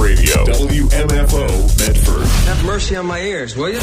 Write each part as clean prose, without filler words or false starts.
Radio. WMFO Medford. Have mercy on my ears, will you?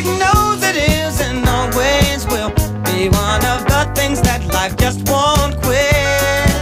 music knows it is and always will be one of the things that life just won't quit.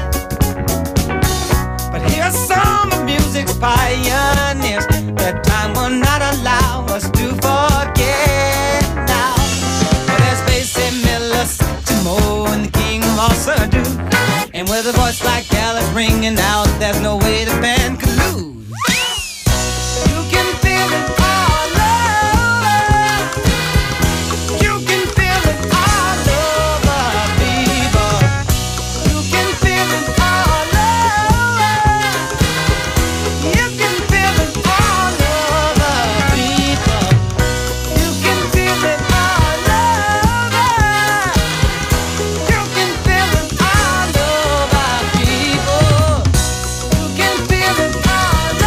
But here's some of music's pioneers that time will not allow us to forget now. Well, there's Basie Miller, Timo, and the king of all Surdu. And with a voice like Alice ringing out, there's no way the band could lose. You can feel it all over. You can feel it all over, people. You can feel it all over. You can feel it all over, people. You can feel it all over. You can feel it all over, people. You can feel it all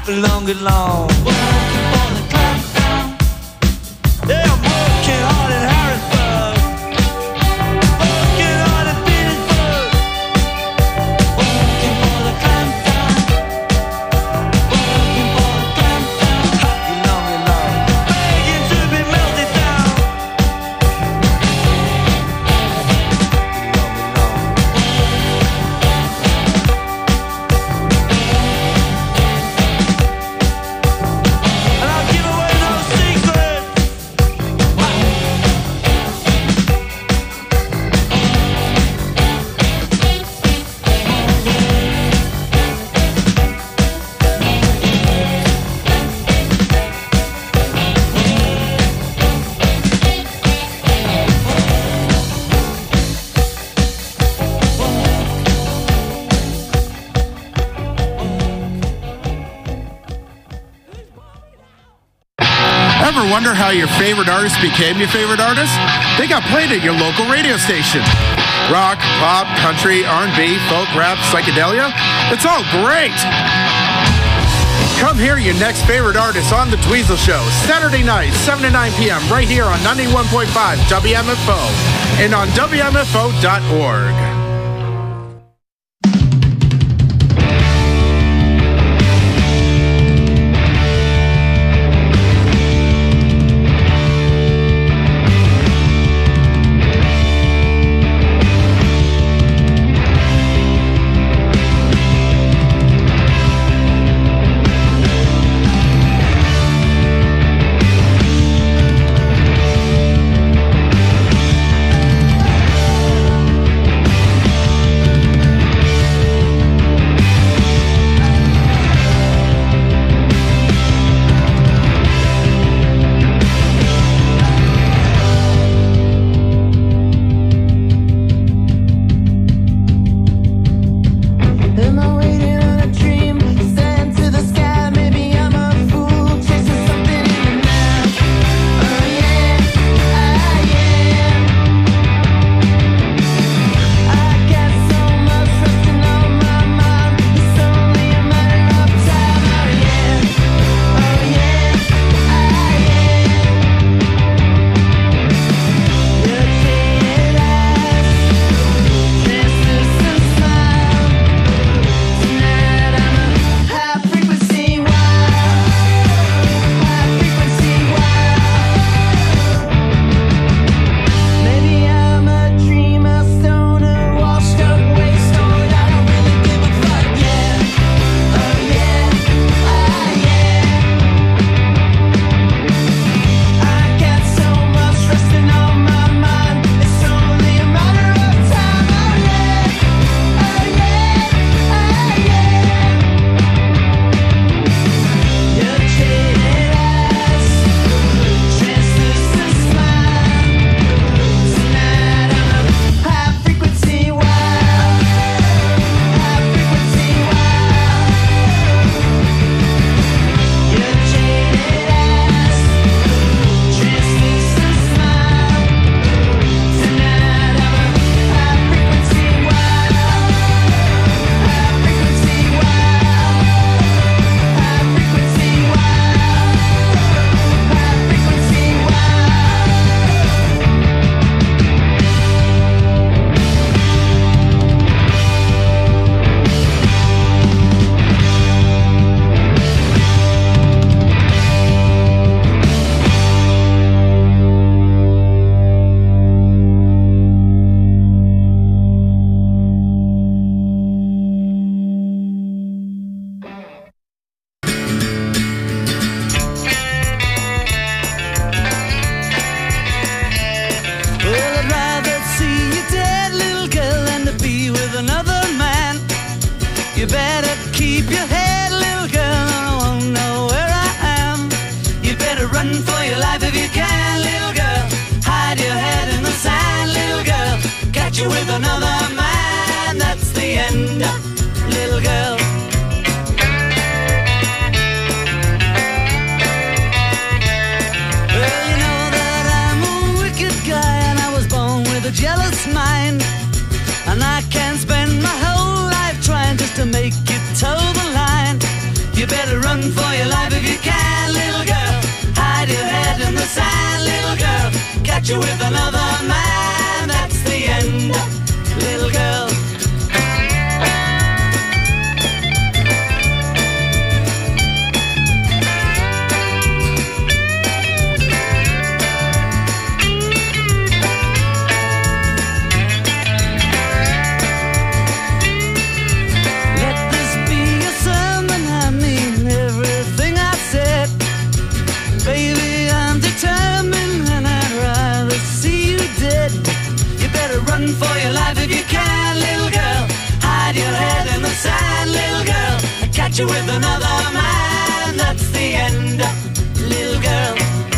belong alone. Working for the club now. Yeah, I'm working hard in Harrisburg. Working hard in Petersburg. Working for the club now. Working for the club now. Belong alone. Begging to be melted down. Ever wonder how your favorite artist became your favorite artist? They got played at your local radio station. Rock, pop, country, R&B, folk, rap, psychedelia. It's all great. Come hear your next favorite artist on The Dweezil Show, Saturday night, 7 to 9 p.m. right here on 91.5 WMFO and on WMFO.org. you with another man, that's the end, little girl. Well, you know that I'm a wicked guy, and I was born with a jealous mind, and I can't spend my whole life trying just to make it toe the line. You better run for catch you with another man, that's the end, little girl. Run for your life if you can, little girl. Hide your head in the sand, little girl. I catch you with another man, that's the end, little girl.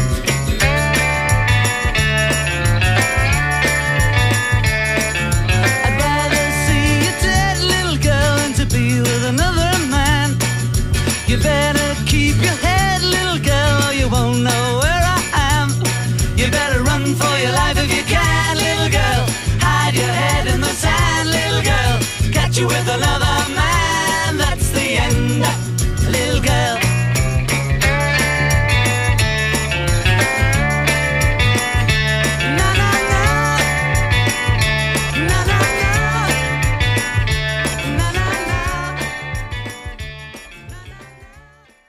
I'd rather see you dead, little girl, than to be with another man. You better keep your head, little girl, or you won't know where I am. You better run for your life if you can, little girl. Hide your head in the sand, little girl. Catch you with another man, that's the end, little girl. Na na na, na na na, na na na.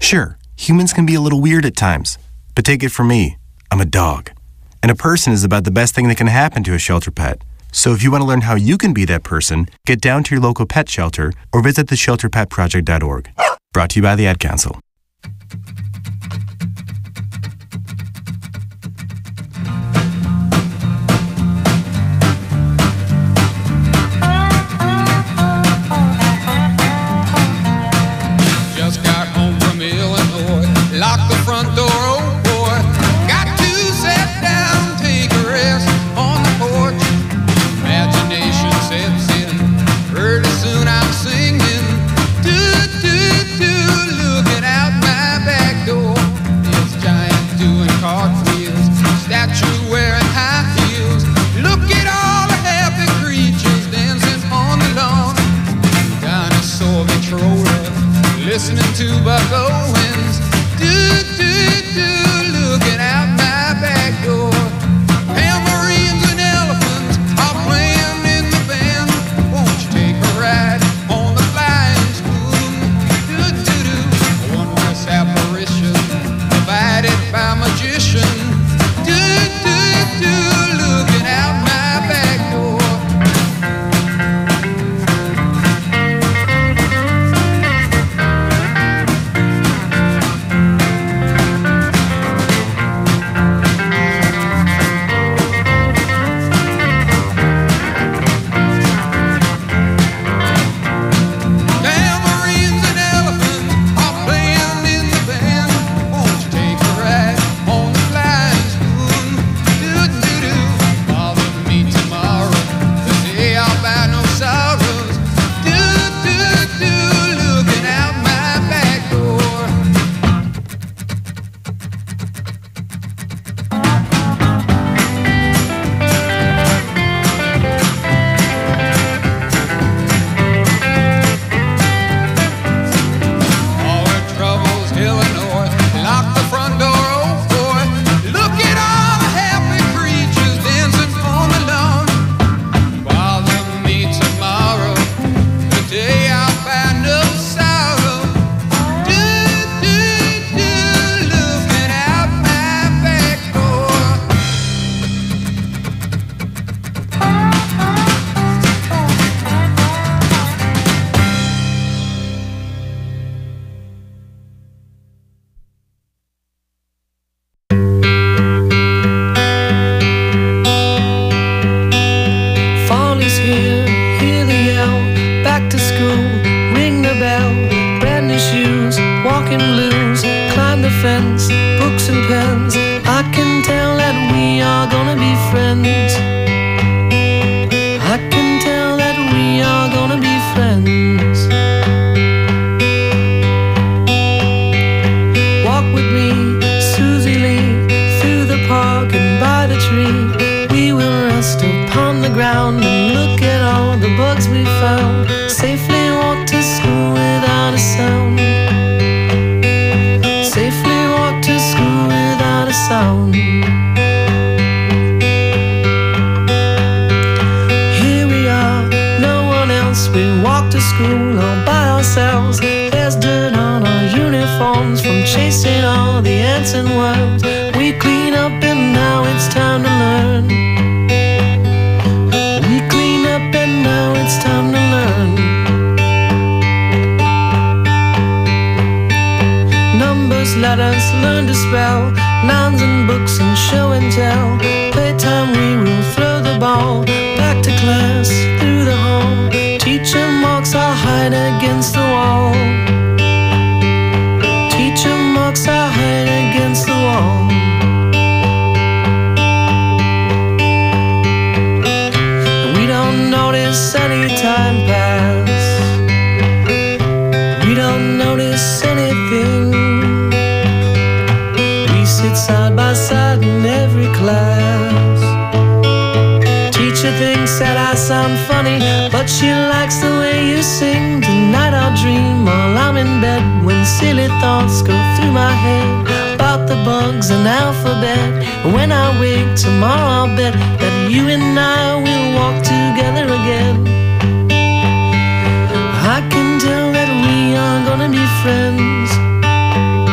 Sure, humans can be a little weird at times, but take it from me, I'm a dog. And a person is about the best thing that can happen to a shelter pet. So if you want to learn how you can be that person, get down to your local pet shelter or visit theshelterpetproject.org. Brought to you by the Ad Council. Just got home from Illinois, locked the front door, oh boy. Got to sit down, take a rest on the porch. Imagination sets in, pretty soon I'm singing. Do, do, do, looking out my back door. It's giant doing cartwheels, statue wearing high heels. Look at all the happy creatures dancing on the lawn. Dinosaur Victrola, listening to Buck Owens. Do, do, do, looking out my back door. Tambourines and elephants are playing in the band. Won't you take a ride on the flying spoon? Do, do, do, a wondrous apparition provided by magician. Do, do, do, looking out my back door. Tambourines and elephants are playing in the band. Won't you take a ride on the flying spoon? Do, do, do, bother me tomorrow, the day I'll buy no sorrows. Do, do, do, looking out my back door. All our troubles, Illinois, lock the front door, oh boy. Look at all the happy creatures dancing on the lawn. Bother me tomorrow, the day I'll find no sorrow. Do, do, do, looking out my back door. Fall is here, hear the yell. Back to school, ring the bell. Brand new shoes, walking blues. Climb the fence, books and pens. I can tell that we are gonna be friends. I can tell that we are gonna be friends. Walk with me, Susie Lee, through the park and by the tree. We will rest upon the ground and look at all the bugs we found. Safely walk to school without a sound. Safely walk to school without a sound. Here we are, no one else. We walk to school all by ourselves. There's dirt on our uniforms from chasing all the ants and worms. We clean up and now it's time to learn. We clean up and now it's time to learn. Numbers, letters, learn to spell. Nouns and books and show and tell. Playtime we will throw the ball. Back to class, through the hall. Teacher marks our hide against the wall. Teacher marks our hide against the wall. We don't notice any time pass. We don't notice anything. We sit side by side in every class. Teacher thinks that I sound funny, but she likes the way you sing. Tonight I'll dream while I'm in bed, when silly thoughts go through my head about the bugs and alphabet. When I wake tomorrow I'll bet that you and I will walk together again. I can tell that we are gonna be friends.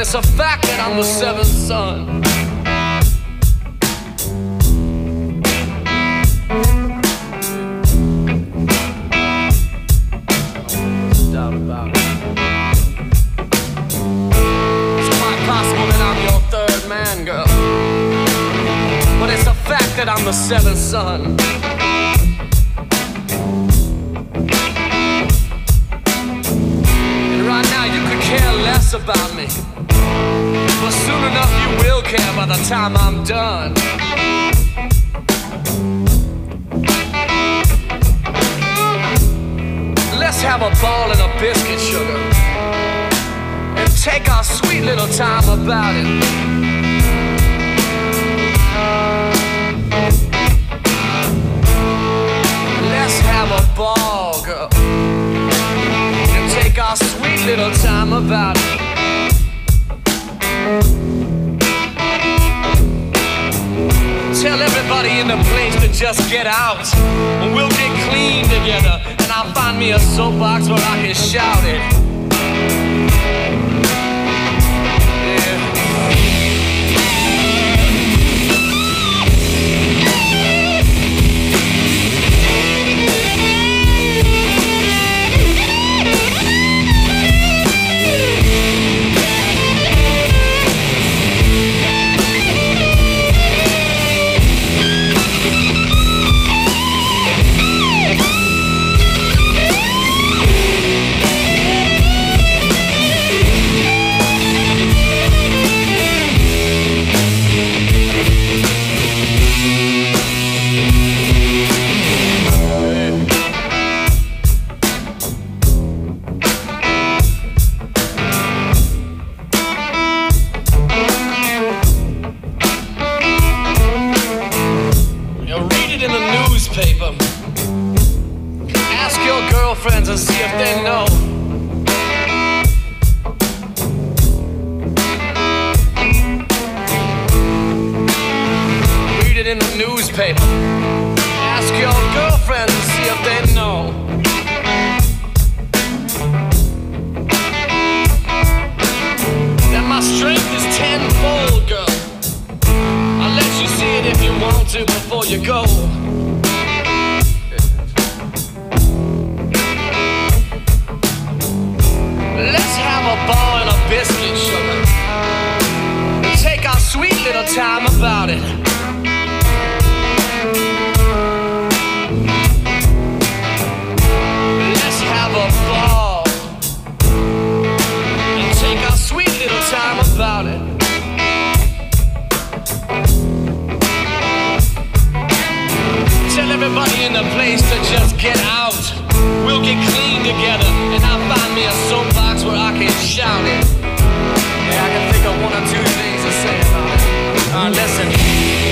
it's a fact that I'm the seventh son. No doubt about it. It's quite possible that I'm your third man, girl, but it's a fact that I'm the seventh son. Care less about me, but soon enough you will care by the time I'm done. Let's have a ball and a biscuit, sugar, and take our sweet little time about it. Let's have a ball, girl, take our sweet little time about it. Tell everybody in the place to just get out, and we'll get clean together, and I'll find me a soapbox where I can shout it. Ask your girlfriends and see if they know. Read it in the newspaper. Ask your girlfriends and see if they know. That my strength is tenfold, girl. I'll let you see it if you want to before you go. Let's have a ball and a biscuit, sugar, and take our sweet little time about it. Let's have a ball and take our sweet little time about it. Tell everybody in the place to just get out. We'll get clean together, and I'll find me a soapbox where I can shout it. Yeah, I can think of one or two things to say about it. Listen.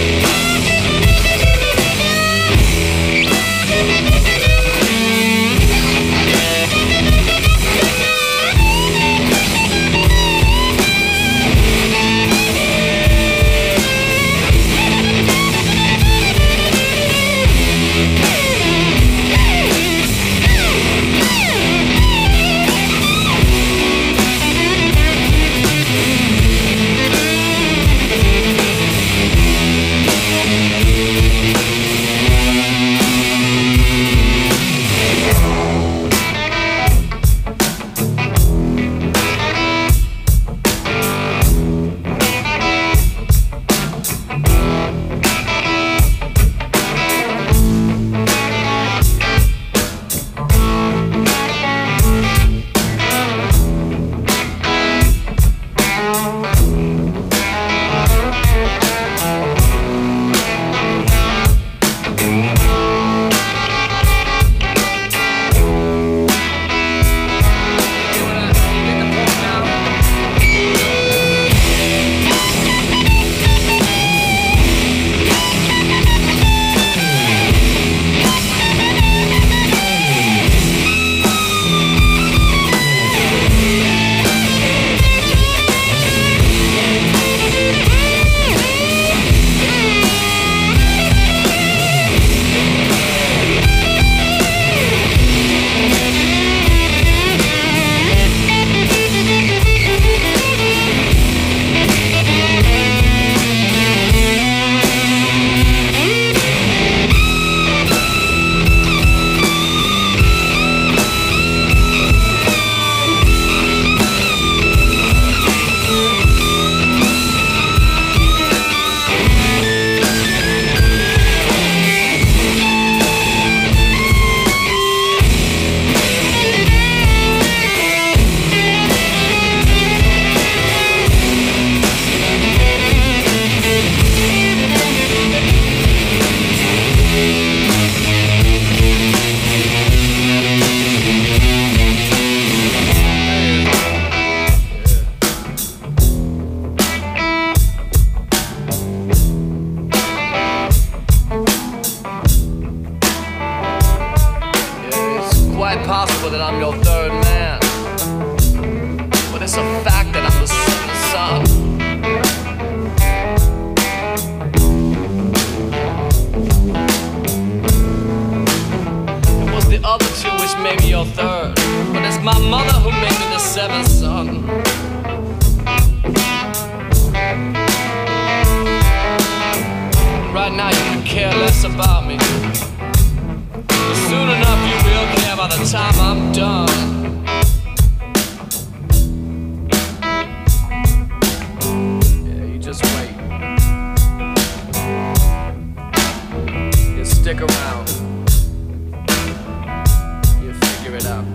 right now you can care less about me. But soon enough you will care by the time I'm done. Yeah, you just wait. You stick around. You figure it out.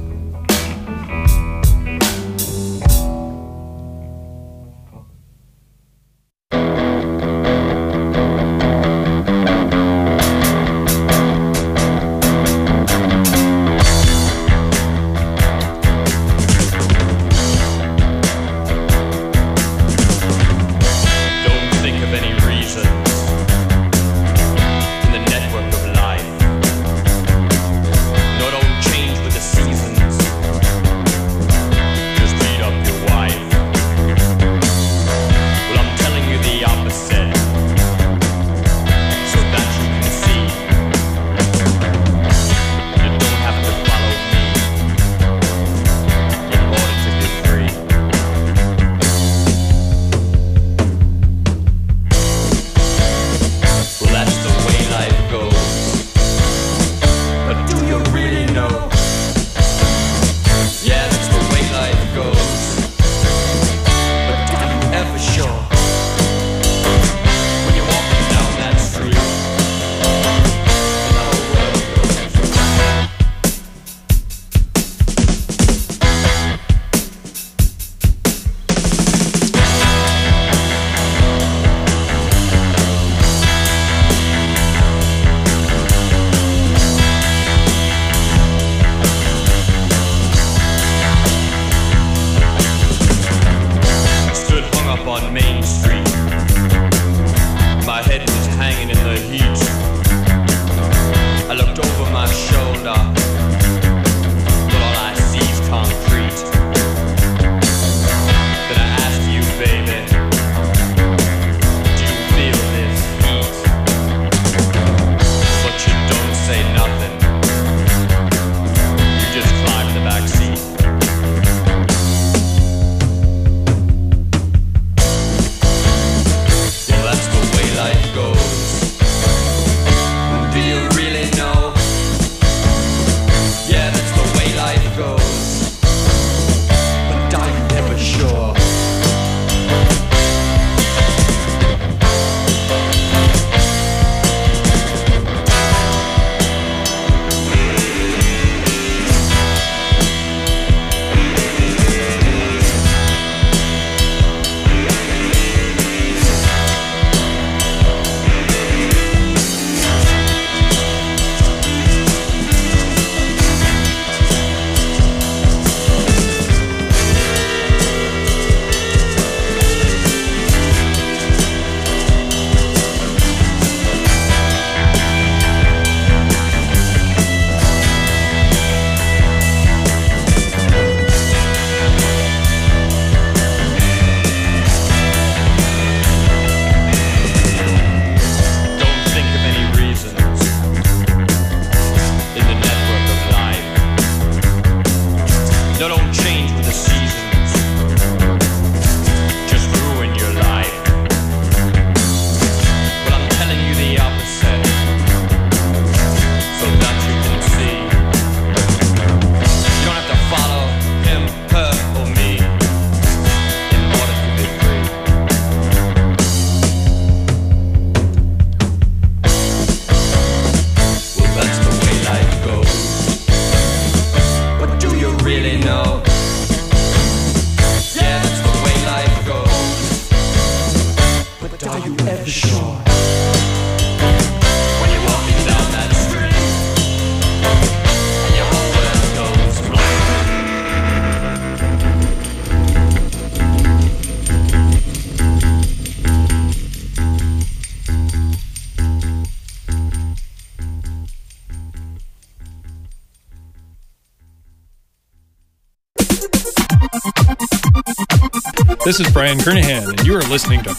This is Brian Kernahan, and you are listening to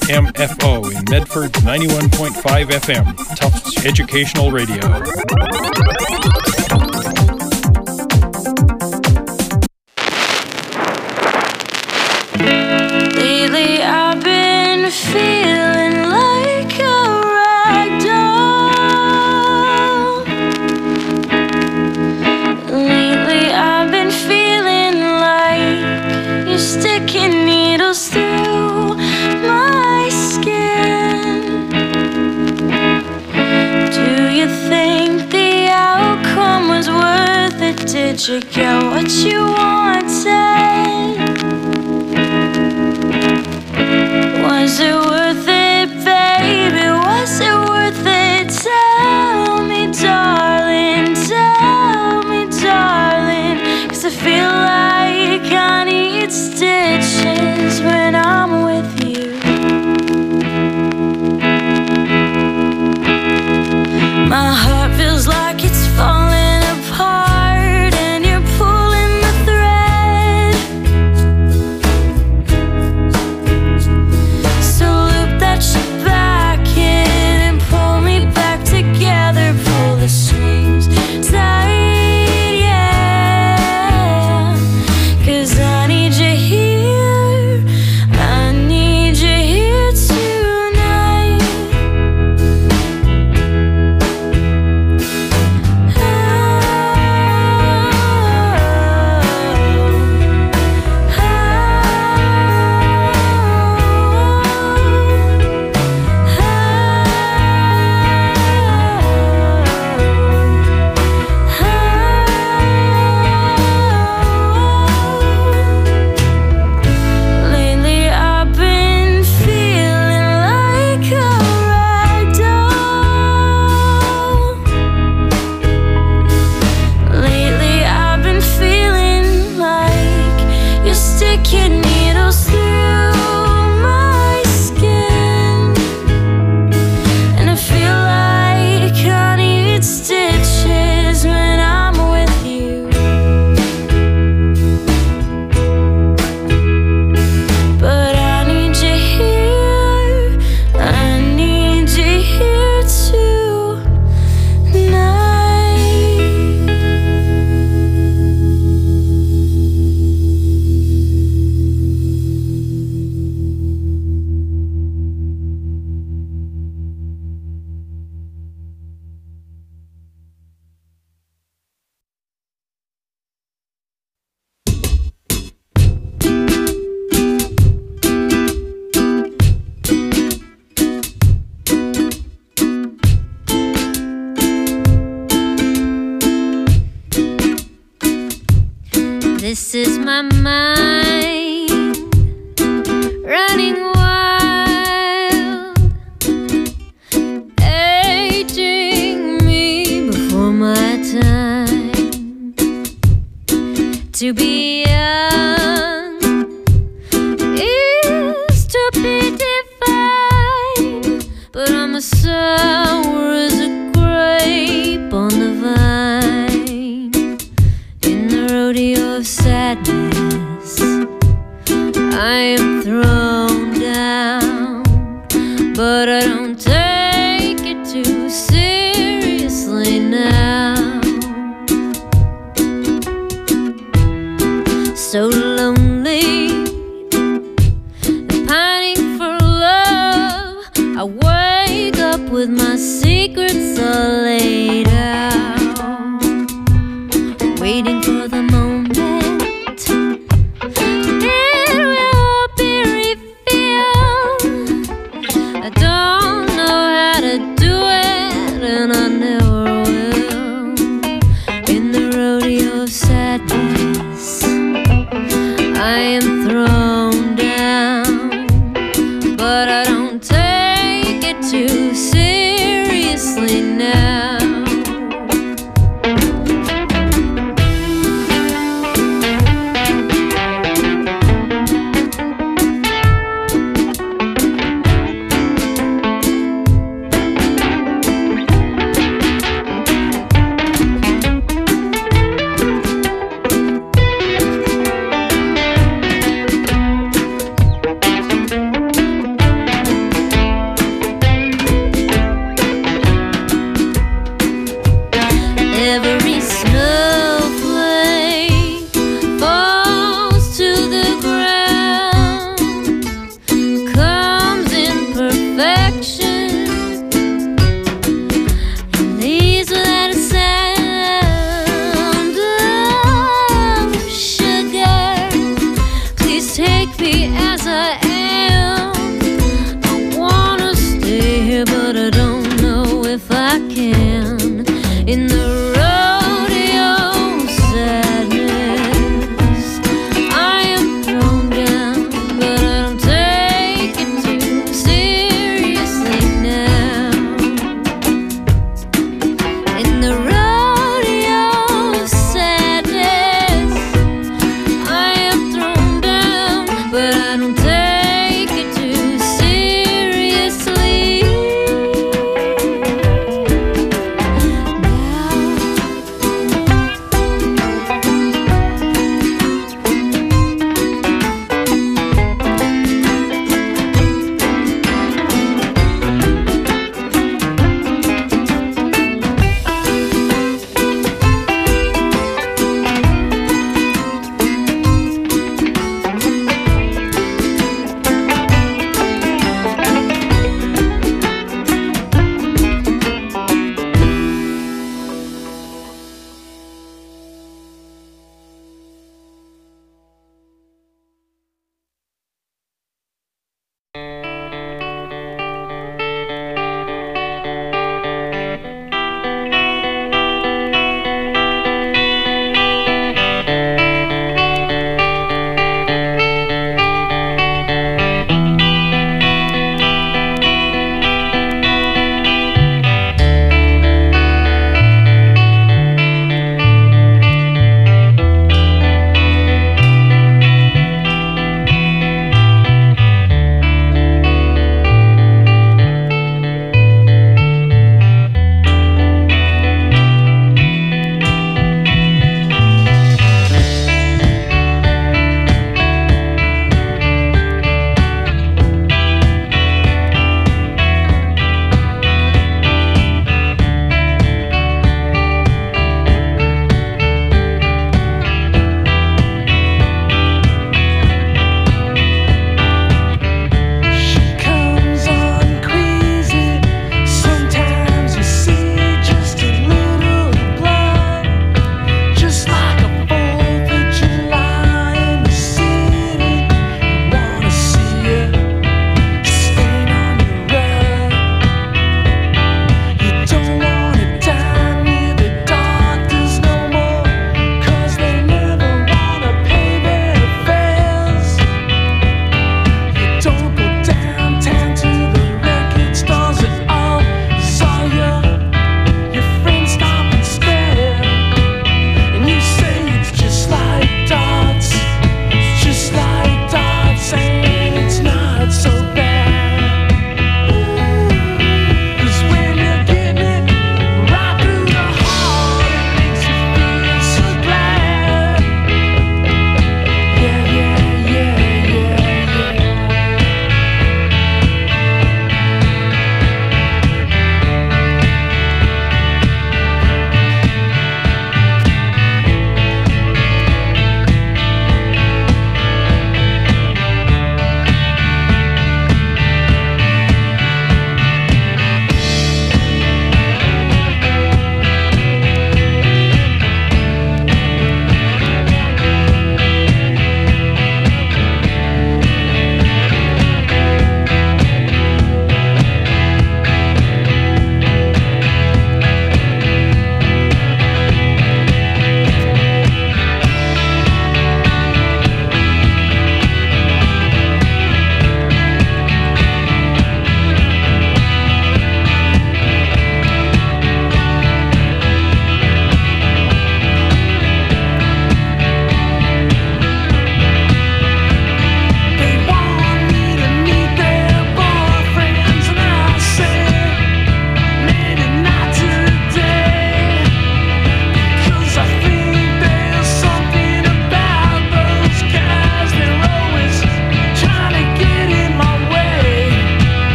WMFO in Medford 91.5 FM, Tufts Educational Radio. Lately I've been feeling like a you get what you wanted? Was it worth it, baby? Was it worth it? Tell me, darling, tell me, darling. 'Cause I feel like I need stitches when I'm with you. My heart feels like it's falling apart, and you're pulling the thread. So loop that shit back in and pull me back together. Pull the strings tight, yeah. 'Cause I need you here, I need you here tonight. Lately I've been feeling like a rag doll. Lately I've been feeling like you're sticking needles through my skin, and I feel like I need stitches when I'm with you. But I need you here, I need you here tonight. This is my mind running wild, aging me before my time. To be young is to be defined, but I'm as sour as a grape on the vine. In the rodeo of sadness, I am thrown down, but I don't take it too seriously now. So lonely, pining for love, I wake up with my secrets all laid out, waiting for the moment it will be revealed. I don't know how to do it, and I never will. In the rodeo of sadness, I am thrown down, but I don't take it too seriously.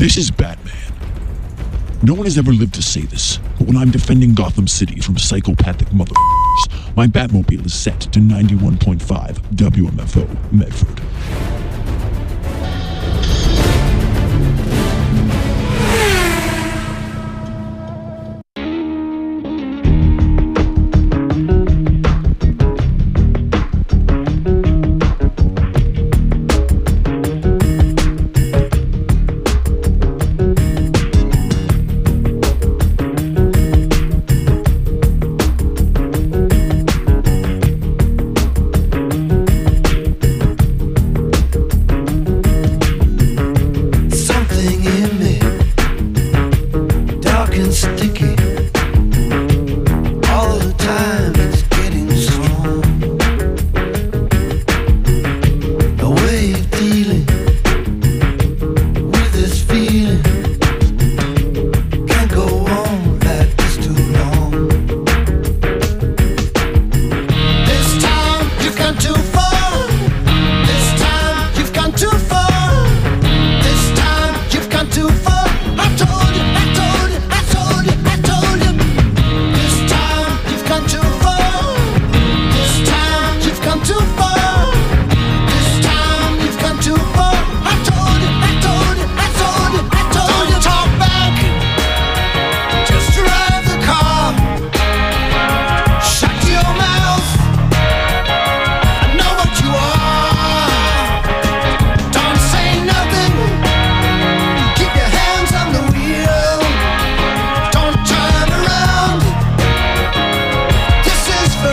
This is Batman. No one has ever lived to say this, but when I'm defending Gotham City from psychopathic motherfuckers, my Batmobile is set to 91.5 WMFO Medford.